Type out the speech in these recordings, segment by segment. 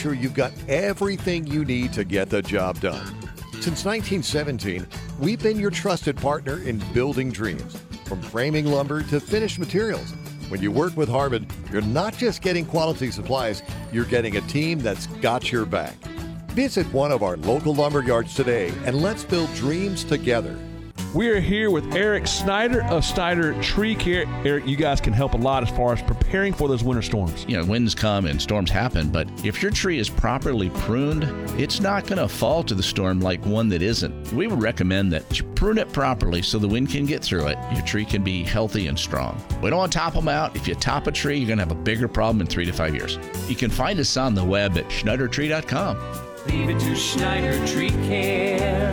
sure you've got everything you need to get the job done. Since 1917, we've been your trusted partner in building dreams, from framing lumber to finished materials. When you work with Harbin, you're not just getting quality supplies, you're getting a team that's got your back. Visit one of our local lumber yards today and let's build dreams together. We are here with Eric Snyder of Snyder Tree Care. Eric, you guys can help a lot as far as preparing for those winter storms. You know, winds come and storms happen, but if your tree is properly pruned, it's not going to fall to the storm like one that isn't. We would recommend that you prune it properly so the wind can get through it. Your tree can be healthy and strong. We don't want to top them out. If you top a tree, you're going to have a bigger problem in 3 to 5 years. You can find us on the web at schneidertree.com. Leave it to Schneider Tree Care.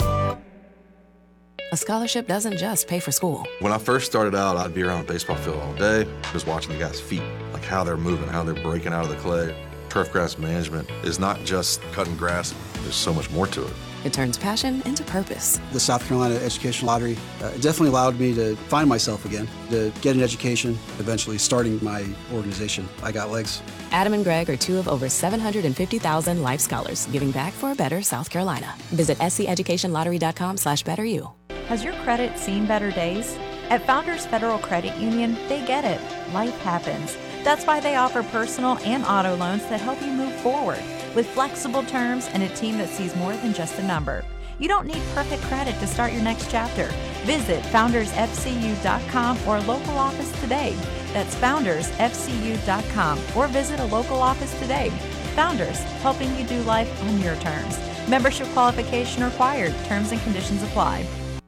A scholarship doesn't just pay for school. When I first started out, I'd be around a baseball field all day, just watching the guys' feet, like how they're moving, how they're breaking out of the clay. Turf grass management is not just cutting grass. There's so much more to it. It turns passion into purpose. The South Carolina Education Lottery definitely allowed me to find myself again, to get an education, eventually starting my organization, I Got Legs. Adam and Greg are two of over 750,000 life scholars giving back for a better South Carolina. Visit sceducationlottery.com/betteryou. Has your credit seen better days? At Founders Federal Credit Union, they get it. Life happens. That's why they offer personal and auto loans that help you move forward with flexible terms and a team that sees more than just a number. You don't need perfect credit to start your next chapter. Visit foundersfcu.com or a local office today. That's foundersfcu.com or visit a local office today. Founders, helping you do life on your terms. Membership qualification required. Terms and conditions apply.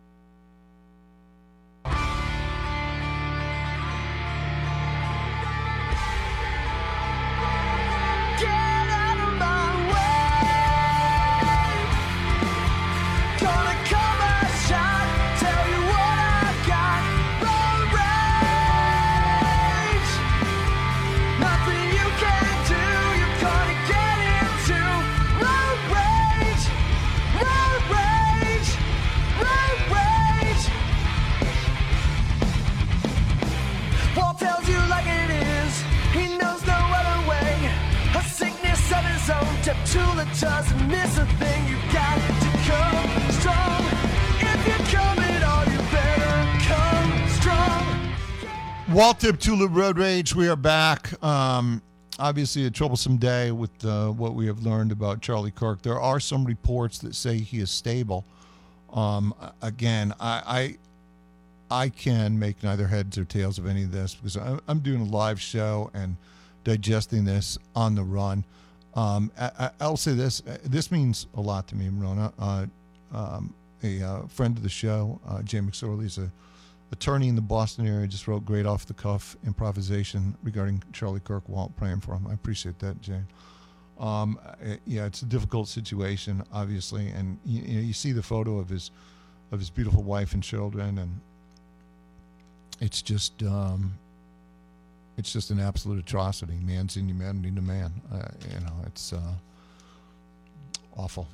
Doesn't miss a thing, you got to come strong. If you're coming on, you better come strong. Waltip Tulip Road Rage, we are back. Obviously a troublesome day with what we have learned about Charlie Kirk. There are some reports that say he is stable. Again, I can make neither heads or tails of any of this because I'm doing a live show and digesting this on the run. I'll say this. This means a lot to me, Rona. A friend of the show, Jay McSorley, is an attorney in the Boston area, just wrote great off-the-cuff improvisation regarding Charlie Kirk while praying for him. I appreciate that, Jay. Yeah, it's a difficult situation, obviously, and you see the photo of his beautiful wife and children, and it's just an absolute atrocity. Man's inhumanity to man. It's awful.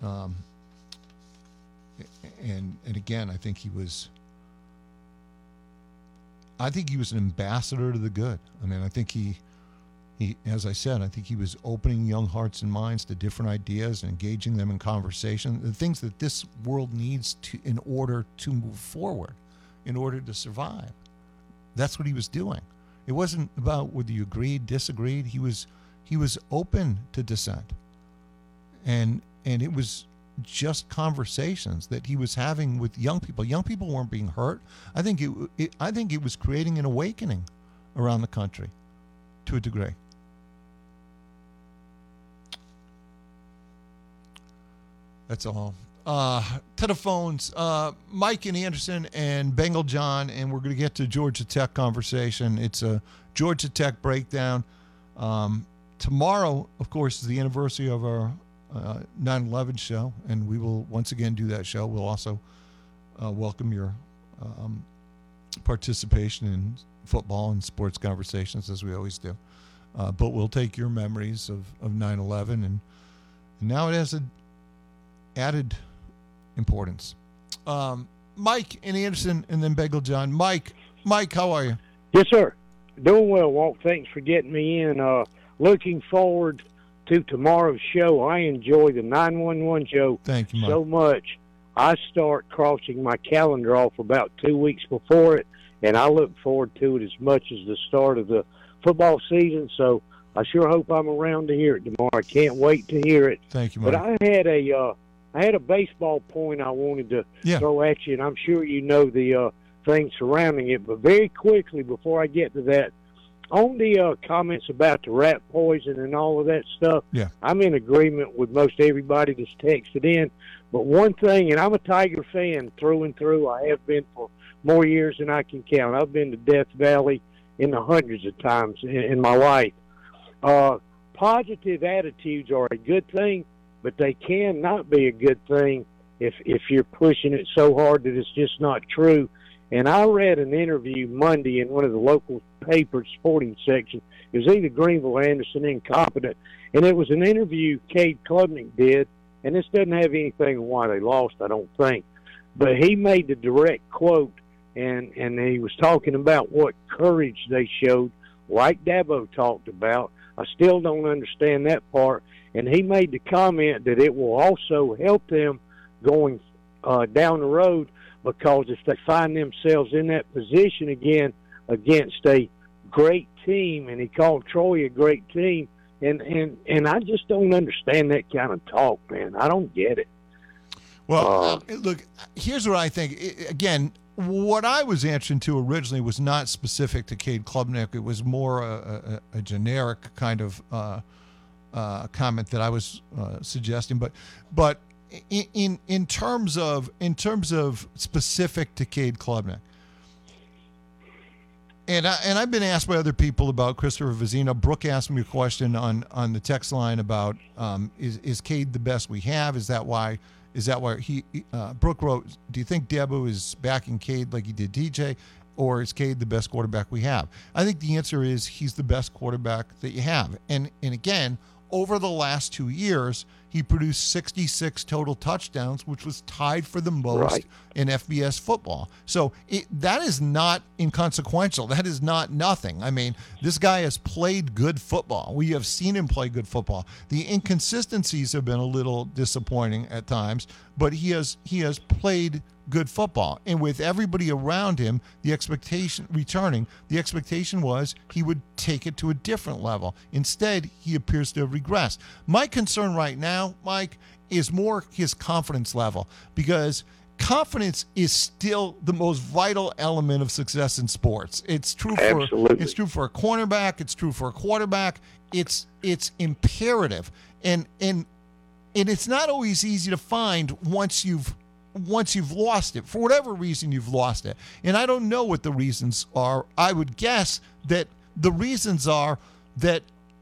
And again, I think he was an ambassador to the good. I mean, I think he, as I said, I think he was opening young hearts and minds to different ideas and engaging them in conversation, the things that this world needs in order to move forward, in order to survive. That's what he was doing. It wasn't about whether you agreed, disagreed. He was open to dissent, and it was just conversations that he was having with young people. Young people weren't being hurt. I think it was creating an awakening around the country, to a degree. That's all. To the phones, Mike in Anderson and Bengal John, and we're going to get to Georgia Tech conversation. It's a Georgia Tech breakdown. Tomorrow, of course, is the anniversary of our 9/11 show, and we will once again do that show. We'll also welcome your participation in football and sports conversations, as we always do. But we'll take your memories of 9/11, and now it has an added importance. Mike in Anderson and then Bengal John. Mike, how are you? Yes, sir. Doing well, Walt. Thanks for getting me in. Looking forward to tomorrow's show. I enjoy the 911 show Thank you, Mike. so much. I start crossing my calendar off about 2 weeks before it, and I look forward to it as much as the start of the football season. So I sure hope I'm around to hear it tomorrow. I can't wait to hear it. Thank you, Mike. But I had a baseball point I wanted to throw at you, and I'm sure you know the things surrounding it. But very quickly, before I get to that, on the comments about the rat poison and all of that stuff, I'm in agreement with most everybody that's texted in. But one thing, and I'm a Tiger fan through and through. I have been for more years than I can count. I've been to Death Valley in the hundreds of times in my life. Positive attitudes are a good thing, but they can not be a good thing if you're pushing it so hard that it's just not true. And I read an interview Monday in one of the local papers, sporting section. It was either Greenville or Anderson Incompetent, and it was an interview Cade Klubnik did, and this doesn't have anything on why they lost, I don't think. But he made the direct quote, and he was talking about what courage they showed, like Dabo talked about. I still don't understand that part. And he made the comment that it will also help them going down the road, because if they find themselves in that position again against a great team, and he called Troy a great team, and I just don't understand that kind of talk, man. I don't get it. Well, look, here's what I think. Again, what I was answering to originally was not specific to Cade Klubnik. It was more a generic kind of comment that I was suggesting. But in terms of specific to Cade Klubnik, and I've been asked by other people about Christopher Vizino. Brooke asked me a question on the text line about is Cade the best we have? Is that why he Brooke wrote, do you think Dabo is backing Cade like he did DJ, or is Cade the best quarterback we have? I think the answer is he's the best quarterback that you have. And again, over the last 2 years, he produced 66 total touchdowns, which was tied for the most in FBS football. So that is not inconsequential. That is not nothing. I mean, this guy has played good football. We have seen him play good football. The inconsistencies have been a little disappointing at times, but he has played good football. And with everybody around him, the expectation was he would take it to a different level. Instead, he appears to have regressed. My concern right now, Mike, is more his confidence level, because confidence is still the most vital element of success in sports. It's true for a cornerback, it's true for a quarterback. It's imperative. And it's not always easy to find once you've lost it. For whatever reason, you've lost it. And I don't know what the reasons are. I would guess that the reasons are that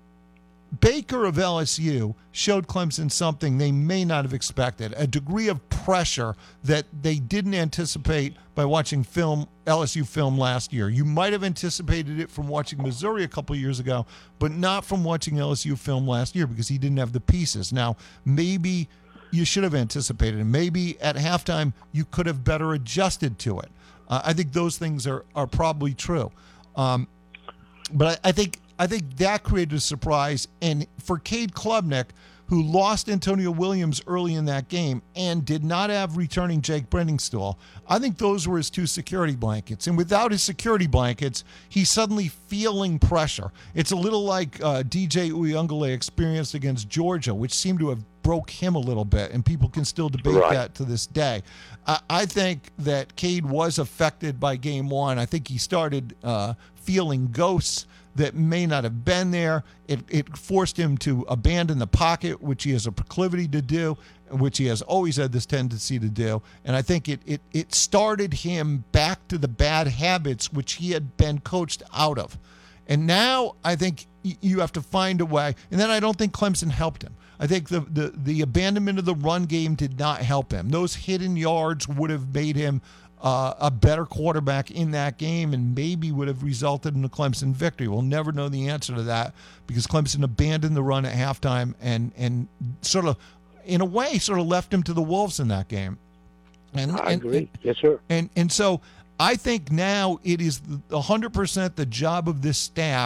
Baker of LSU showed Clemson something they may not have expected, a degree of pressure that they didn't anticipate by watching LSU film last year. You might have anticipated it from watching Missouri a couple of years ago, but not from watching LSU film last year, because he didn't have the pieces. Now, maybe you should have anticipated it. Maybe at halftime you could have better adjusted to it. I think those things are probably true. But I think that created a surprise. And for Cade Klubnik, who lost Antonio Williams early in that game and did not have returning Jake Brenningstool, I think those were his two security blankets. And without his security blankets, he's suddenly feeling pressure. It's a little like DJ Uyunglele experienced against Georgia, which seemed to have broke him a little bit, and people can still debate that to this day. I think that Cade was affected by game one. I think he started feeling ghosts that may not have been there. It forced him to abandon the pocket, which he has a proclivity to do, which he has always had this tendency to do. And I think it started him back to the bad habits which he had been coached out of. And now I think you have to find a way. And then I don't think Clemson helped him. I think the abandonment of the run game did not help him. Those hidden yards would have made him a better quarterback in that game, and maybe would have resulted in a Clemson victory. We'll never know the answer to that, because Clemson abandoned the run at halftime and sort of, in a way, sort of left him to the wolves in that game. And I agree. Yes, sir. And so I think now it is 100% the job of this staff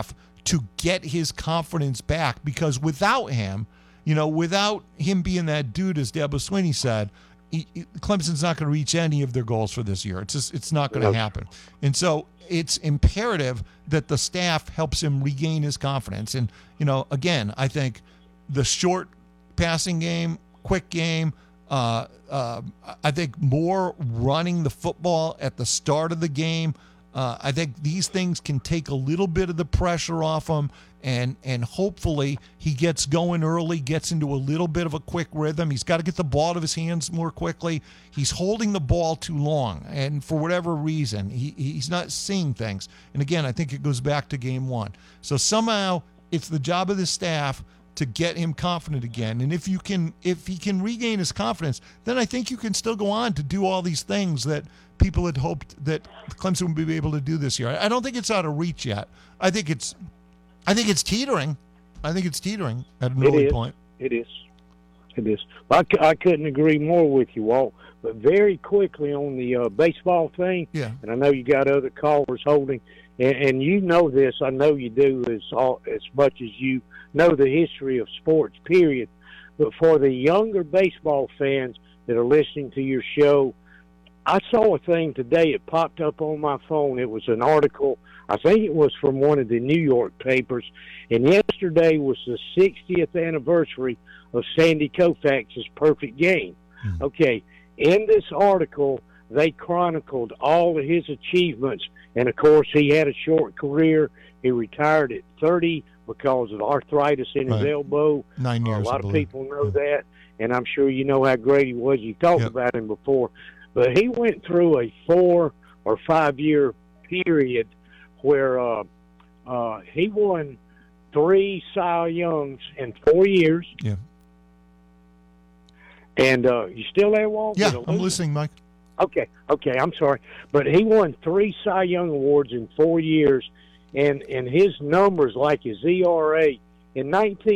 to get his confidence back, because without him, without him being that dude, as Dabo Swinney said, Clemson's not going to reach any of their goals for this year. It's not going to happen. And so it's imperative that the staff helps him regain his confidence. And, again, I think the short passing game, quick game, I think more running the football at the start of the game. I think these things can take a little bit of the pressure off him, and hopefully he gets going early, gets into a little bit of a quick rhythm. He's got to get the ball to his hands more quickly. He's holding the ball too long, and for whatever reason, he's not seeing things. And again, I think it goes back to game one. So somehow it's the job of the staff to get him confident again. And if he can regain his confidence, then I think you can still go on to do all these things that people had hoped that Clemson would be able to do this year. I don't think it's out of reach yet. I think it's teetering. I think it's teetering at an early point. It is. I couldn't agree more with you, Walt. But very quickly on the baseball thing, and I know you got other callers holding, and you know this, I know you do as much as you know the history of sports, period. But for the younger baseball fans that are listening to your show, I saw a thing today. It popped up on my phone. It was an article. I think it was from one of the New York papers. And yesterday was the 60th anniversary of Sandy Koufax's perfect game. Okay, in this article, they chronicled all of his achievements. And, of course, he had a short career. He retired at 30 because of arthritis in his elbow. 9 years, a lot of people know that, and I'm sure you know how great he was. You talked about him before. But he went through a 4 or 5 year period where he won 3 Cy Youngs in 4 years. Yeah. And you still there, Walt? Yeah, I'm listening, Mike. Okay, I'm sorry. But he won 3 Cy Young Awards in 4 years, and his numbers, like his ERA, in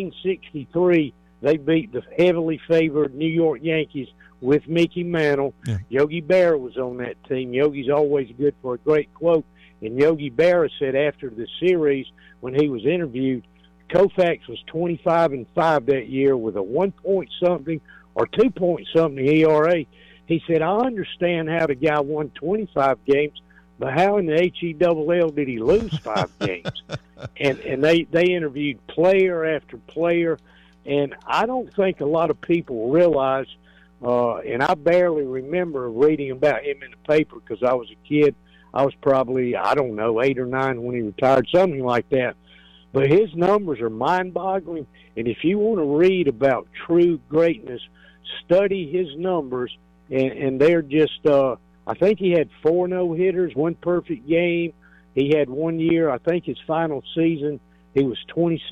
1963, they beat the heavily favored New York Yankees with Mickey Mantle. Yeah. Yogi Berra was on that team. Yogi's always good for a great quote. And Yogi Berra said after the series, when he was interviewed, Koufax was 25-5 that year with a 1 point something or 2 point something ERA. He said, I understand how the guy won 25 games, but how in the HELL did he lose 5 games? And they interviewed player after player, and I don't think a lot of people realize, and I barely remember reading about him in the paper because I was a kid. I was probably, 8 or 9 when he retired, something like that. But his numbers are mind-boggling, and if you want to read about true greatness, study his numbers, and they're just, I think he had 4 no-hitters, 1 perfect game. He had 1 year, I think his final season, he was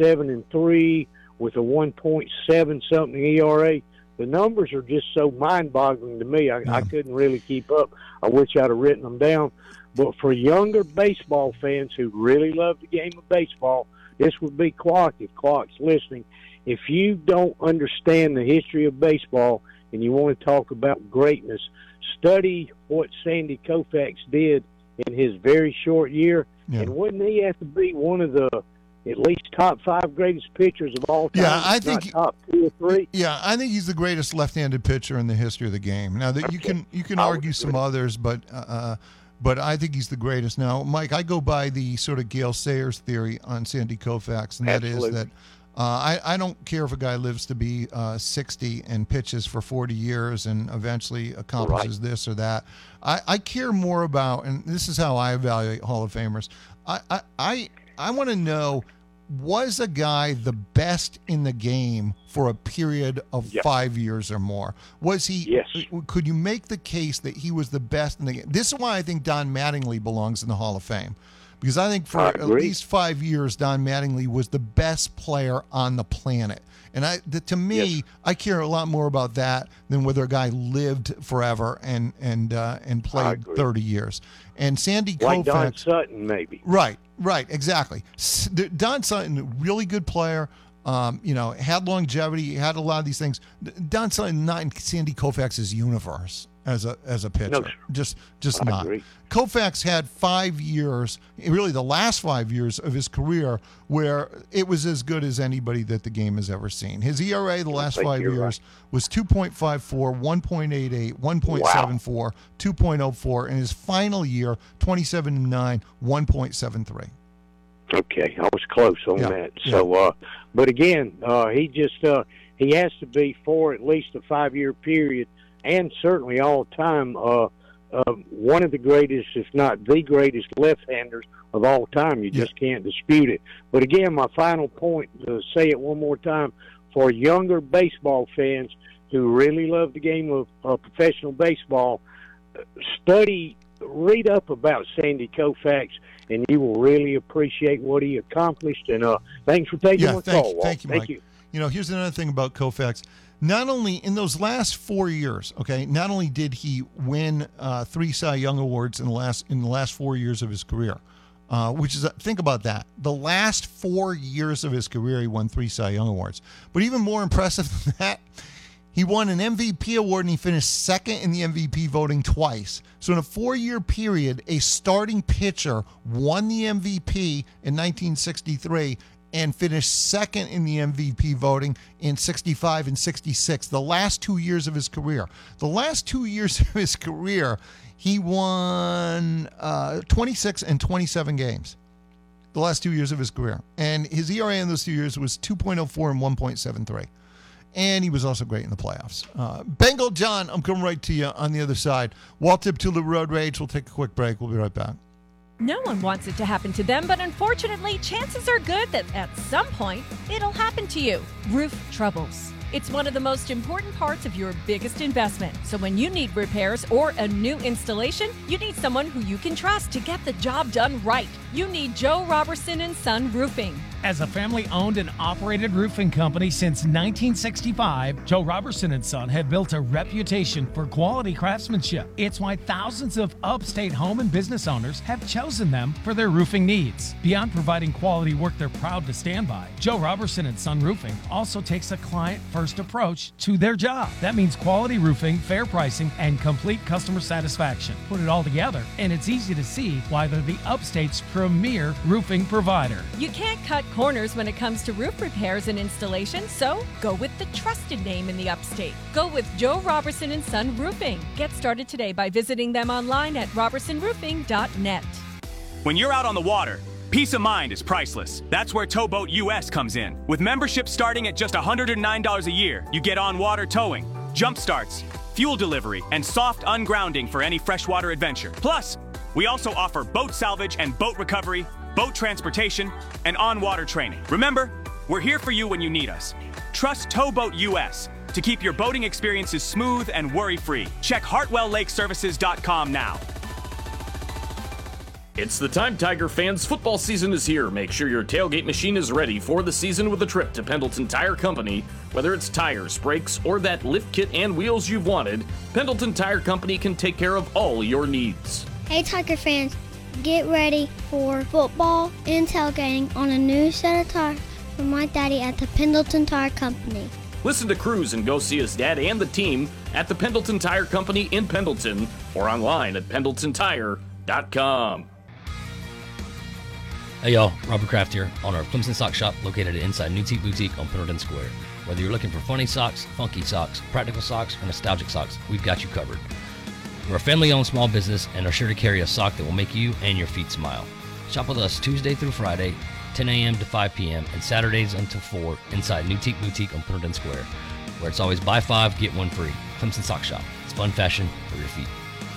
27-3 with a 1.7 something ERA. The numbers are just so mind-boggling to me. I couldn't really keep up. I wish I'd have written them down. But for younger baseball fans who really love the game of baseball, this would be Clark, if Clark's listening. If you don't understand the history of baseball and you want to talk about greatness, study what Sandy Koufax did in his very short year. Yeah. And wouldn't he have to be one of the at least top 5 greatest pitchers of all time? Yeah, I think top 2 or 3. Yeah, I think he's the greatest left-handed pitcher in the history of the game. Now that you can argue some others, but I think he's the greatest. Now, Mike, I go by the sort of Gale Sayers theory on Sandy Koufax, and that is that I don't care if a guy lives to be 60 and pitches for 40 years and eventually accomplishes this or that. I care more about, and this is how I evaluate Hall of Famers. I want to know, was a guy the best in the game for a period of 5 years or more? Was he? Yes. Could you make the case that he was the best in the game? This is why I think Don Mattingly belongs in the Hall of Fame. Because I think for at least 5 years, Don Mattingly was the best player on the planet. And to me, I care a lot more about that than whether a guy lived forever and played 30 years. And Sandy Koufax, like Don Sutton, maybe. Right, exactly. Don Sutton, really good player. Had longevity, had a lot of these things. Don Sutton, not in Sandy Koufax's universe. as a pitcher. No, sir. Just I not. agree. Koufax had 5 years, really the last 5 years of his career, where it was as good as anybody that the game has ever seen. His ERA the last 5 years was 2.54, 1.88, 1.74, 2.04, and his final year, 27-9, 1.73. Okay, I was close on that. Yeah. So, but again, he has to be for at least a 5-year period, and certainly all time. One of the greatest, if not the greatest, left-handers of all time. You just can't dispute it. But again, my final point, to say it one more time, for younger baseball fans who really love the game of professional baseball, read up about Sandy Koufax, and you will really appreciate what he accomplished. And thanks for taking my call, Walt. Thank you, Mike. You know, here's another thing about Koufax. Not only in those last 4 years, okay, not only did he win 3 Cy Young Awards in the last 4 years of his career, which is, think about that. The last 4 years of his career, he won 3 Cy Young Awards. But even more impressive than that, he won an MVP award and he finished second in the MVP voting twice. So in a 4-year period, a starting pitcher won the MVP in 1963 and finished second in the MVP voting in 65 and 66, the last 2 years of his career. The last 2 years of his career, he won 26 and 27 games. The last 2 years of his career. And his ERA in those 2 years was 2.04 and 1.73. And he was also great in the playoffs. Bengal John, I'm coming right to you on the other side. Walt Deptula Road Rage. We'll take a quick break. We'll be right back. No one wants it to happen to them, but unfortunately, chances are good that at some point, it'll happen to you. Roof troubles. It's one of the most important parts of your biggest investment. So when you need repairs or a new installation, you need someone who you can trust to get the job done right. You need Joe Robertson & Son Roofing. As a family-owned and operated roofing company since 1965, Joe Robertson & Son have built a reputation for quality craftsmanship. It's why thousands of upstate home and business owners have chosen them for their roofing needs. Beyond providing quality work they're proud to stand by, Joe Robertson & Son Roofing also takes a client-first approach to their job. That means quality roofing, fair pricing, and complete customer satisfaction. Put it all together, and it's easy to see why they're the upstate's premier roofing provider. You can't cut corners when it comes to roof repairs and installation, so go with the trusted name in the upstate. Go with Joe Robertson & Son Roofing. Get started today by visiting them online at robertsonroofing.net. When you're out on the water, peace of mind is priceless. That's where Towboat US comes in. With membership starting at just $109 a year, you get on-water towing, jump starts, fuel delivery, and soft ungrounding for any freshwater adventure. Plus, we also offer boat salvage and boat recovery, boat transportation, and on-water training. Remember, we're here for you when you need us. Trust Towboat US to keep your boating experiences smooth and worry-free. Check HartwellLakeServices.com now. It's the time, Tiger fans. Football season is here. Make sure your tailgate machine is ready for the season with a trip to Pendleton Tire Company. Whether it's tires, brakes, or that lift kit and wheels you've wanted, Pendleton Tire Company can take care of all your needs. Hey Tiger fans, get ready for football and tailgating on a new set of tires from my daddy at the Pendleton Tire Company. Listen to Cruz and go see his dad and the team at the Pendleton Tire Company in Pendleton or online at pendletontire.com. Hey y'all, Robert Kraft here, owner of Clemson Sock Shop located inside New Teak Boutique on Pendleton Square. Whether you're looking for funny socks, funky socks, practical socks, or nostalgic socks, we've got you covered. We're a family-owned small business and are sure to carry a sock that will make you and your feet smile. Shop with us Tuesday through Friday, 10 a.m. to 5 p.m., and Saturdays until 4 inside New Teak Boutique on Pendleton Square, where it's always buy 5, get 1 free. Clemson Sock Shop. It's fun fashion for your feet.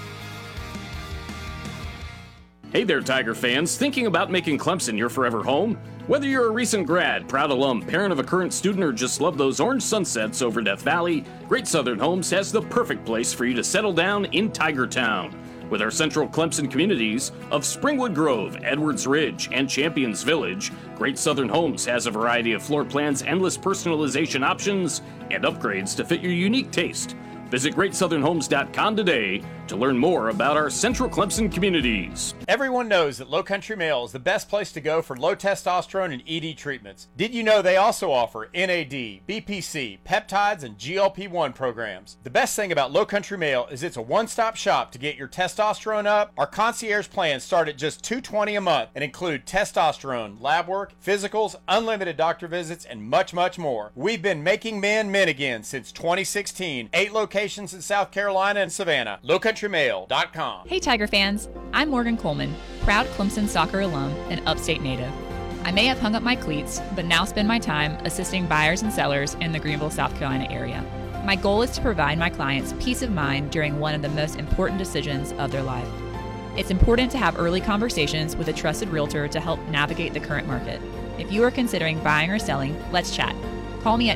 Hey there, Tiger fans. Thinking about making Clemson your forever home? Whether you're a recent grad, proud alum, parent of a current student, or just love those orange sunsets over Death Valley, Great Southern Homes has the perfect place for you to settle down in Tiger Town. With our central Clemson communities of Springwood Grove, Edwards Ridge, and Champions Village, Great Southern Homes has a variety of floor plans, endless personalization options, and upgrades to fit your unique taste. Visit GreatSouthernHomes.com today to learn more about our Central Clemson communities. Everyone knows that Low Country Mail is the best place to go for low testosterone and ED treatments. Did you know they also offer NAD, BPC, peptides, and GLP-1 programs? The best thing about Low Country Mail is it's a one-stop shop to get your testosterone up. Our concierge plans start at just $220 a month and include testosterone, lab work, physicals, unlimited doctor visits, and much, much more. We've been making men men again since 2016. 8 locations in South Carolina and Savannah. LowCountryMail.com. Hey Tiger fans, I'm Morgan Coleman, proud Clemson soccer alum and upstate native. I may have hung up my cleats, but now spend my time assisting buyers and sellers in the Greenville, South Carolina area. My goal is to provide my clients peace of mind during one of the most important decisions of their life. It's important to have early conversations with a trusted realtor to help navigate the current market. If you are considering buying or selling, let's chat. Call me at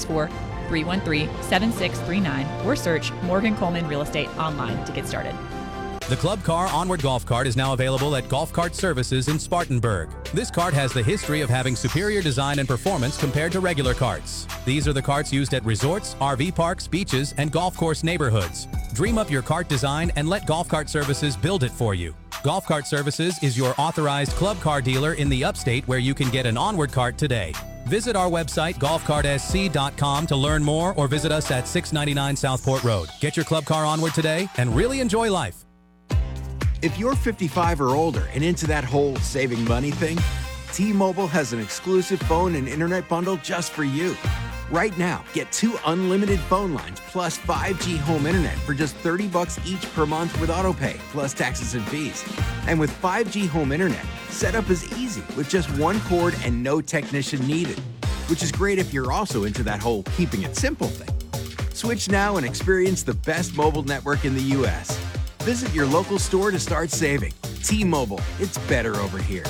864-313-7639 or search Morgan Coleman Real Estate online to get started. The Club Car Onward Golf Cart is now available at Golf Cart Services in Spartanburg. This cart has the history of having superior design and performance compared to regular carts. These are the carts used at resorts, RV parks, beaches, and golf course neighborhoods. Dream up your cart design and let Golf Cart Services build it for you. Golf Cart Services is your authorized club car dealer in the upstate where you can get an Onward cart today. Visit our website, golfcartsc.com, to learn more or visit us at 699 Southport Road. Get your club car Onward today and really enjoy life. If you're 55 or older and into that whole saving money thing, T-Mobile has an exclusive phone and internet bundle just for you. Right now, get 2 unlimited phone lines plus 5G home internet for just $30 each per month with AutoPay, plus taxes and fees. And with 5G home internet, setup is easy with just 1 cord and no technician needed, which is great if you're also into that whole keeping it simple thing. Switch now and experience the best mobile network in the U.S. Visit your local store to start saving. T-Mobile, it's better over here.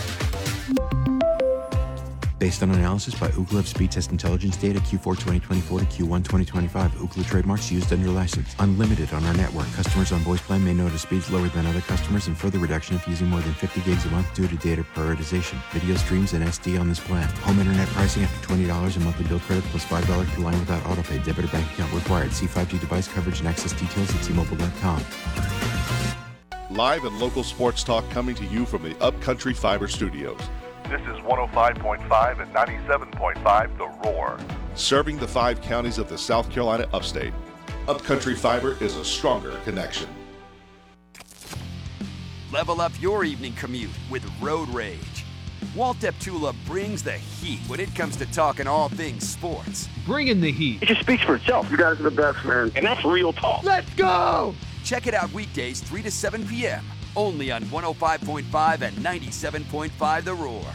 Based on analysis by Ookla Speed Test Intelligence data Q4 2024 to Q1 2025, Ookla trademarks used under license. Unlimited on our network. Customers on voice plan may notice speeds lower than other customers and further reduction if using more than 50 gigs a month due to data prioritization. Video streams and SD on this plan. Home internet pricing after $20 a monthly bill credit plus $5 per line without autopay. Debit or bank account required. See 5G device coverage and access details at T-Mobile.com. Live and local sports talk coming to you from the Upcountry Fiber Studios. This is 105.5 and 97.5 The Roar. Serving the 5 counties of the South Carolina upstate. Upcountry Fiber is a stronger connection. Level up your evening commute with Road Rage. Walt Deptula brings the heat when it comes to talking all things sports. Bringing the heat. It just speaks for itself. You guys are the best, man. And that's real talk. Let's go! Check it out weekdays 3 to 7 p.m. only on 105.5 and 97.5 The Roar.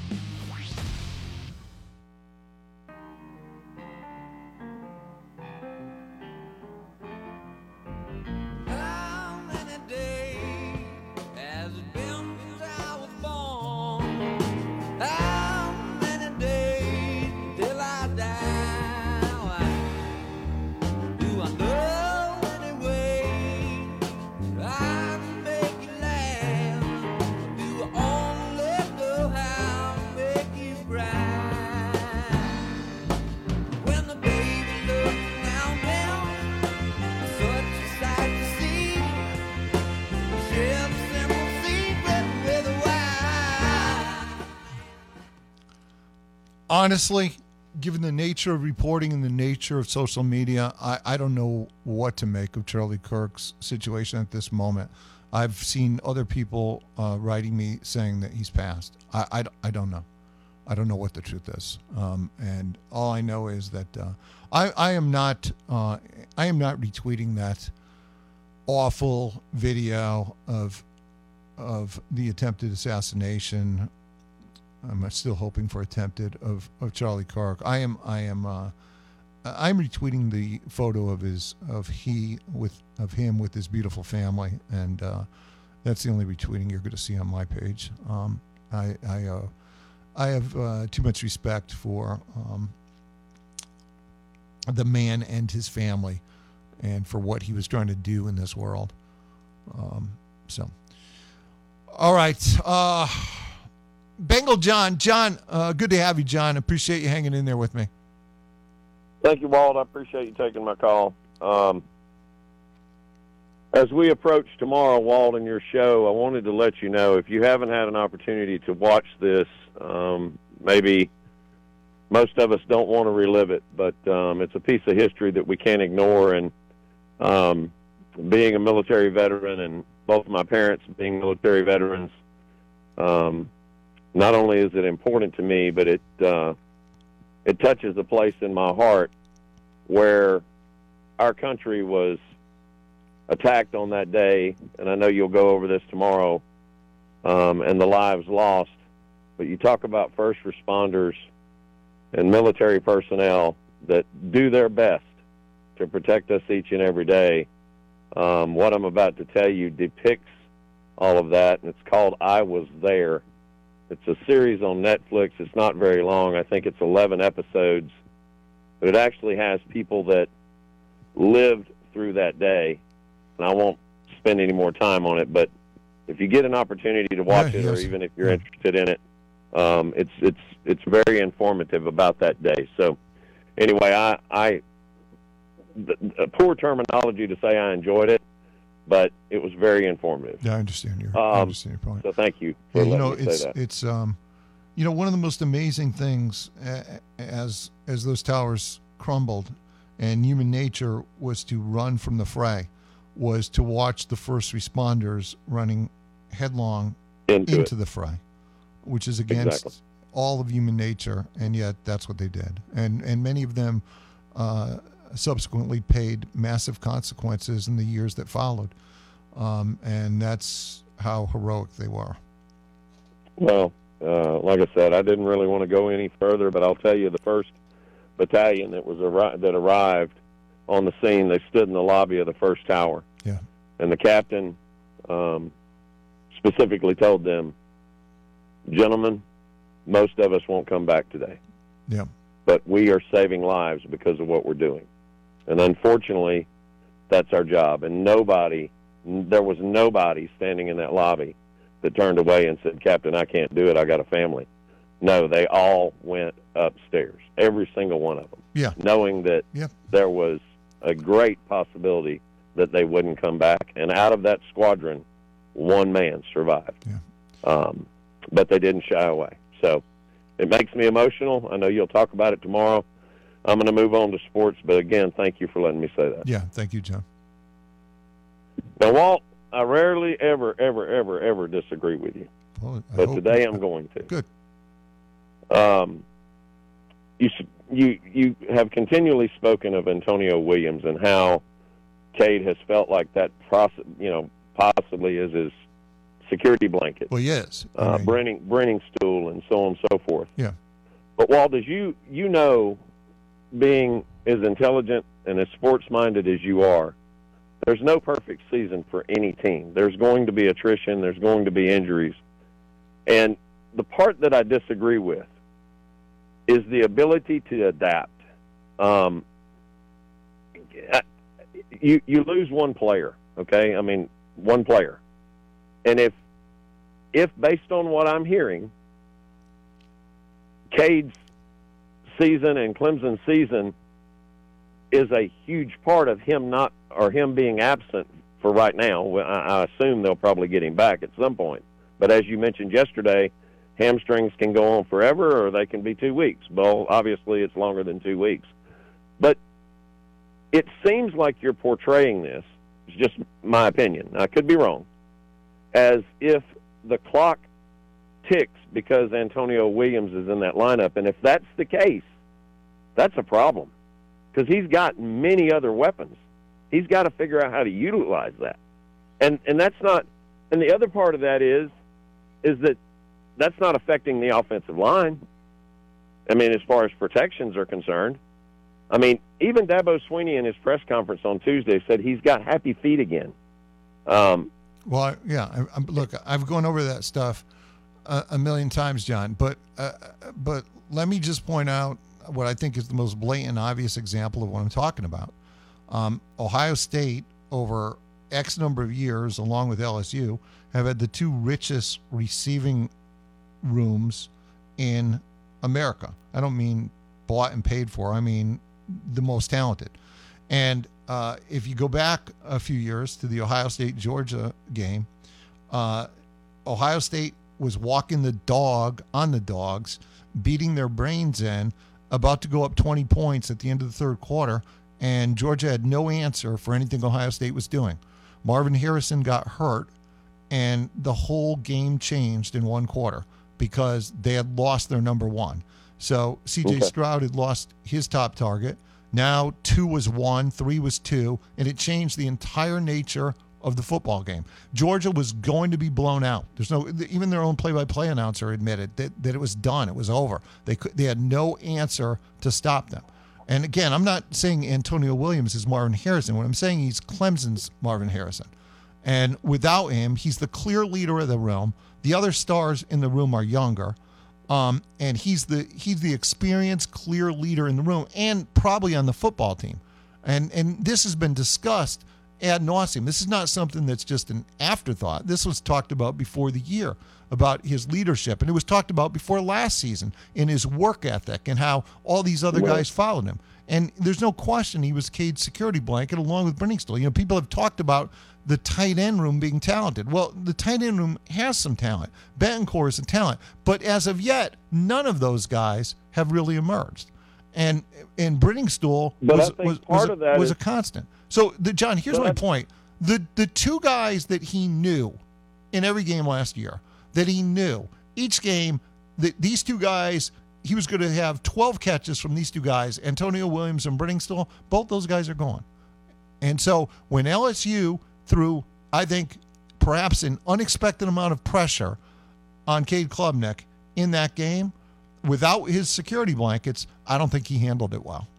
Honestly, given the nature of reporting and the nature of social media, I don't know what to make of Charlie Kirk's situation at this moment. I've seen other people writing me saying that he's passed. I don't know. I don't know what the truth is. And all I know is that I am not retweeting that awful video of the attempted assassination. I'm still hoping for attempted of Charlie Kirk. I'm retweeting the photo of him with his beautiful family, and that's the only retweeting you're going to see on my page. I have too much respect for the man and his family, and for what he was trying to do in this world. So, all right. Bengal John, good to have you, John. Appreciate you hanging in there with me. Thank you, Walt. I appreciate you taking my call. As we approach tomorrow, Walt, in your show, I wanted to let you know, if you haven't had an opportunity to watch this, maybe most of us don't want to relive it, but it's a piece of history that we can't ignore. And being a military veteran, and both my parents being military veterans, not only is it important to me, but it touches a place in my heart where our country was attacked on that day, and I know you'll go over this tomorrow, and the lives lost. But you talk about first responders and military personnel that do their best to protect us each and every day. What I'm about to tell you depicts all of that, and it's called I Was There. It's a series on Netflix. It's not very long. I think it's 11 episodes, but it actually has people that lived through that day. And I won't spend any more time on it, but if you get an opportunity to watch it, or even if you're interested in it, it's very informative about that day. So, anyway, the poor terminology to say I enjoyed it, but it was very informative. Yeah, I understand your point. So, thank you for letting me say that. It's one of the most amazing things as those towers crumbled, and human nature was to run from the fray, was to watch the first responders running headlong into the fray, which is against all of human nature, and yet that's what they did. And many of them subsequently paid massive consequences in the years that followed. And that's how heroic they were. Well, like I said, I didn't really want to go any further, but I'll tell you, the first battalion that arrived on the scene, they stood in the lobby of the first tower. Yeah. And the captain specifically told them, gentlemen, most of us won't come back today. Yeah. But we are saving lives because of what we're doing. And unfortunately, that's our job. And there was nobody standing in that lobby that turned away and said, Captain, I can't do it. I got a family. No, they all went upstairs, every single one of them. Yeah. Knowing that there was a great possibility that they wouldn't come back. And out of that squadron, one man survived. Yeah. But they didn't shy away. So it makes me emotional. I know you'll talk about it tomorrow. I'm going to move on to sports, but again, thank you for letting me say that. Yeah, thank you, John. Now, Walt, I rarely, ever disagree with you. Well, but today I'm going to. Good. You have continually spoken of Antonio Williams and how Cade has felt like that possibly is his security blanket. Well, yes. Brenning stool and so on and so forth. Yeah. But Walt, as you know, being as intelligent and as sports-minded as you are, there's no perfect season for any team. There's going to be attrition. There's going to be injuries. And the part that I disagree with is the ability to adapt. You lose one player, okay? I mean, one player. And if based on what I'm hearing, Cade's season and Clemson's season is a huge part of him being absent for right now. I assume they'll probably get him back at some point. But as you mentioned yesterday, hamstrings can go on forever or they can be 2 weeks. Well, obviously it's longer than 2 weeks. But it seems like you're portraying this, it's just my opinion, I could be wrong, as if the clock ticks because Antonio Williams is in that lineup. And if that's the case, that's a problem because he's got many other weapons. He's got to figure out how to utilize that. And that's not – and the other part of that is that that's not affecting the offensive line. I mean, as far as protections are concerned. I mean, even Dabo Swinney in his press conference on Tuesday said he's got happy feet again. Well, yeah. Look, I've gone over that stuff a million times, John. But let me just point out what I think is the most blatant, obvious example of what I'm talking about. Ohio State, over X number of years, along with LSU, have had the two richest receiving rooms in America. I don't mean bought and paid for. I mean the most talented. And if you go back a few years to the Ohio State-Georgia game, Ohio State was walking the dog on the dogs, beating their brains in, about to go up 20 points at the end of the third quarter, and Georgia had no answer for anything Ohio State was doing. Marvin Harrison got hurt, and the whole game changed in one quarter because they had lost their number one. So C.J. Stroud had lost his top target. Now 2 was 1, 3 was 2, and it changed the entire nature of the football game. Georgia was going to be blown out. There's no, even their own play-by-play announcer admitted that it was done. It was over. They had no answer to stop them. And again, I'm not saying Antonio Williams is Marvin Harrison. What I'm saying, he's Clemson's Marvin Harrison. And without him, he's the clear leader of the room. The other stars in the room are younger. And he's the experienced, clear leader in the room and probably on the football team. And this has been discussed ad nauseum. This is not something that's just an afterthought. This was talked about before the year about his leadership. And it was talked about before last season in his work ethic and how all these other guys followed him. And there's no question he was Cade's security blanket along with Briningstool. You know, people have talked about the tight end room being talented. Well, the tight end room has some talent. Betancourt is a talent. But as of yet, none of those guys have really emerged. And Briningstool was a constant. So, John, here's my point. The two guys that he knew in every game last year, that he knew, each game, these two guys, he was going to have 12 catches from these two guys, Antonio Williams and Briningstool. Both those guys are gone. And so when LSU threw, I think, perhaps an unexpected amount of pressure on Cade Klubnik in that game, without his security blankets, I don't think he handled it well.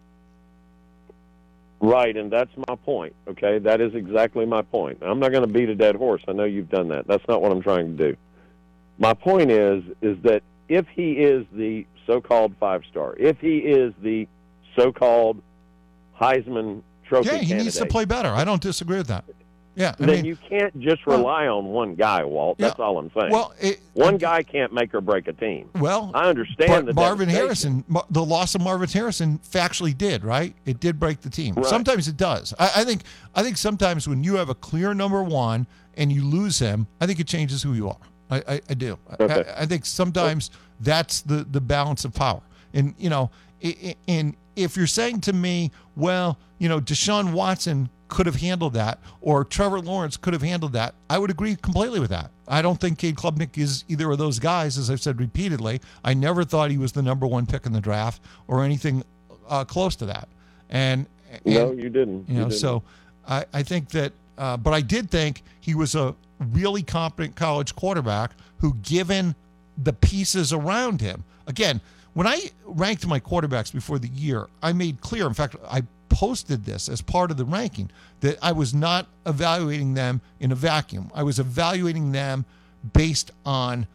Right, and that's my point, okay? That is exactly my point. I'm not going to beat a dead horse. I know you've done that. That's not what I'm trying to do. My point is that if he is the so-called five-star, if he is the so-called Heisman Trophy candidate, he needs to play better. I don't disagree with that. Yeah, then you can't just rely on one guy, Walt. That's all I'm saying. Well, one guy can't make or break a team. Well, I understand that Marvin Harrison, the loss of Marvin Harrison factually did, right? It did break the team. Right. Sometimes it does. I think sometimes when you have a clear number one and you lose him, I think it changes who you are. I do. Okay. I think sometimes that's the balance of power. And, you know, and if you're saying to me, well, you know, Deshaun Watson could have handled that, or Trevor Lawrence could have handled that, I would agree completely with that. I don't think Cade Klubnik is either of those guys, as I've said repeatedly. I never thought he was the number one pick in the draft or anything close to that. And no, you didn't. You know, so I think that, but I did think he was a really competent college quarterback who, given the pieces around him, again, when I ranked my quarterbacks before the year, I made clear, in fact, I posted this as part of the ranking, that I was not evaluating them in a vacuum. I was evaluating them based on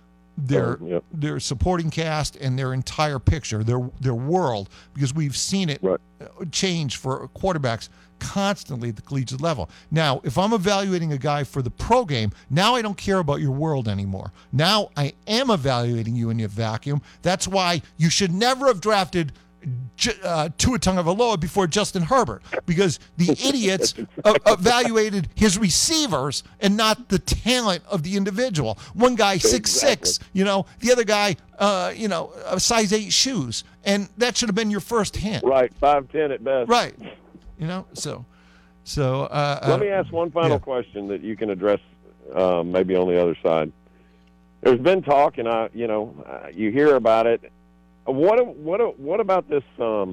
their supporting cast and their entire picture, their world, because we've seen it change for quarterbacks constantly at the collegiate level. Now, if I'm evaluating a guy for the pro game, now I don't care about your world anymore. Now I am evaluating you in your vacuum. That's why you should never have drafted Tua Tagovailoa before Justin Herbert, because the idiots evaluated his receivers and not the talent of the individual. One guy 6'6", you know, the other guy, you know, a size 8 shoes, and that should have been your first hint. Right, 5'10" at best. Right, you know. So. Let me ask one final question that you can address, maybe on the other side. There's been talk, and you hear about it. What about this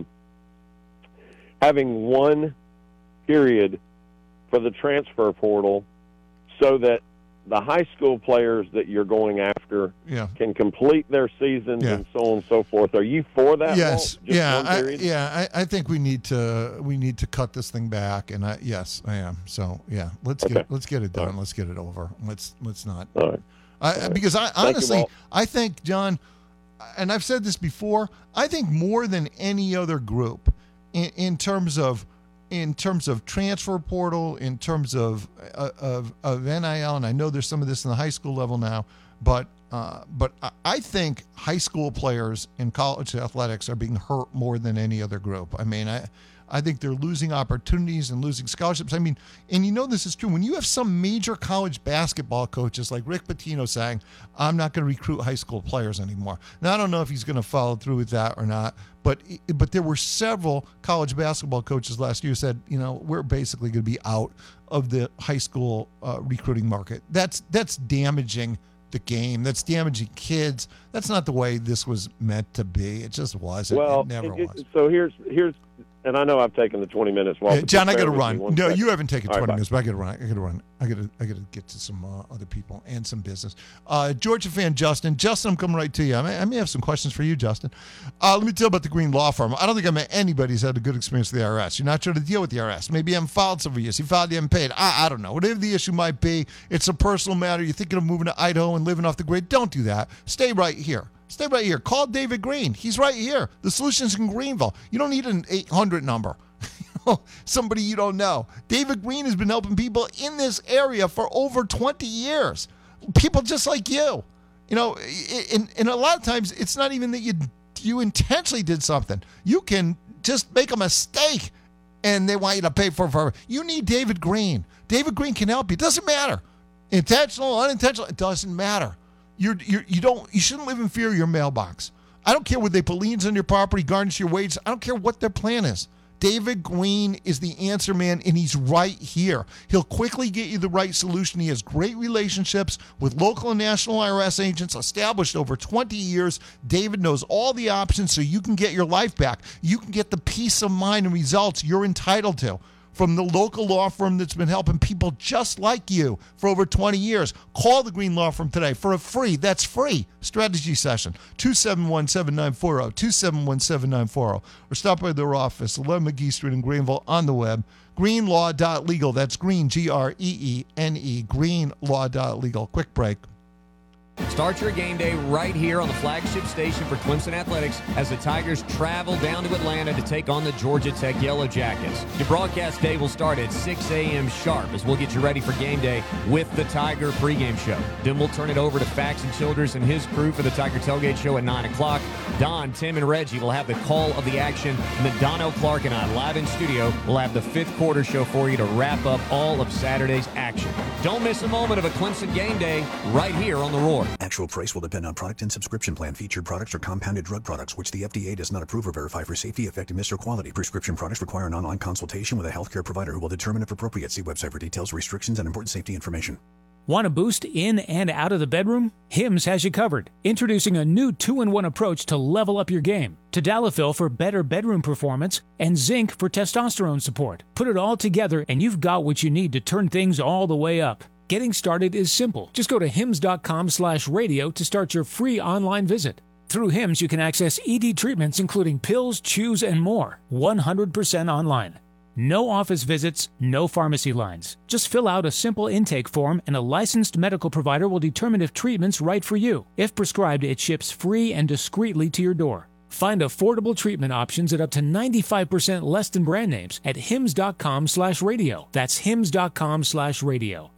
having one period for the transfer portal so that the high school players that you're going after can complete their seasons and so on and so forth? Are you for that? Yes. Walt? I think we need to cut this thing back, and I am. So let's get it done. Right. Let's get it over. Let's not. All right. Because I honestly, I think, John, and I've said this before, I think more than any other group in terms of transfer portal, in terms of NIL, and I know there's some of this in the high school level now, but I think high school players in college athletics are being hurt more than any other group. I mean, I think they're losing opportunities and losing scholarships. I mean, and you know this is true. When you have some major college basketball coaches like Rick Pitino saying, I'm not going to recruit high school players anymore. Now, I don't know if he's going to follow through with that or not, but there were several college basketball coaches last year who said, you know, we're basically going to be out of the high school recruiting market. That's damaging the game. That's damaging kids. That's not the way this was meant to be. It just wasn't. Well, it never was. So here's, and I know I've taken the 20 minutes. Yeah, John, I got to run. No, second. you haven't taken 20 All right, minutes, but I got to run. I got to get to some other people and some business. Georgia fan Justin. Justin, I'm coming right to you. I may have some questions for you, Justin. Let me tell you about the Green Law Firm. I don't think I met anybody who's had a good experience with the IRS. You're not trying to deal with the IRS. Maybe you haven't filed some years. You filed, you haven't paid. I don't know. Whatever the issue might be, it's a personal matter. You're thinking of moving to Idaho and living off the grid. Don't do that. Stay right here. Stay right here. Call David Green. He's right here. The solution's in Greenville. You don't need an 800 number. Somebody you don't know. David Green has been helping people in this area for over 20 years. People just like you. You know, and a lot of times it's not even that you intentionally did something. You can just make a mistake and they want you to pay for it forever. You need David Green. David Green can help you. It doesn't matter. Intentional, unintentional, it doesn't matter. You shouldn't live in fear of your mailbox. I don't care whether they put liens on your property, garnish your wages. I don't care what their plan is. David Green is the answer man, and he's right here. He'll quickly get you the right solution. He has great relationships with local and national IRS agents established over 20 years. David knows all the options so you can get your life back. You can get the peace of mind and results you're entitled to from the local law firm that's been helping people just like you for over 20 years. Call the Green Law Firm today for a free strategy session, 271-7940, 271-7940, or stop by their office, 11 McGee Street in Greenville, on the web, greenlaw.legal. That's green, G-R-E-E-N-E, greenlaw.legal. Quick break. Start your game day right here on the flagship station for Clemson Athletics as the Tigers travel down to Atlanta to take on the Georgia Tech Yellow Jackets. Your broadcast day will start at 6 a.m. sharp as we'll get you ready for game day with the Tiger pregame show. Then we'll turn it over to Fax and Childers and his crew for the Tiger Tailgate Show at 9 o'clock. Don, Tim, and Reggie will have the call of the action. And then Dono Clark and I, live in studio, will have the fifth quarter show for you to wrap up all of Saturday's action. Don't miss a moment of a Clemson game day right here on The Roar. Actual price will depend on product and subscription plan. Featured products are compounded drug products, which the FDA does not approve or verify for safety, effectiveness, or quality. Prescription products require an online consultation with a healthcare provider who will determine if appropriate. See website for details, restrictions, and important safety information. Want a boost in and out of the bedroom? Hims has you covered. Introducing a new 2-in-1 approach to level up your game. Tadalafil for better bedroom performance and zinc for testosterone support. Put it all together and you've got what you need to turn things all the way up. Getting started is simple. Just go to hims.com/radio to start your free online visit. Through Hims, you can access ED treatments including pills, chews, and more. 100% online. No office visits, no pharmacy lines. Just fill out a simple intake form and a licensed medical provider will determine if treatment's right for you. If prescribed, it ships free and discreetly to your door. Find affordable treatment options at up to 95% less than brand names at hims.com/radio. That's hims.com/radio.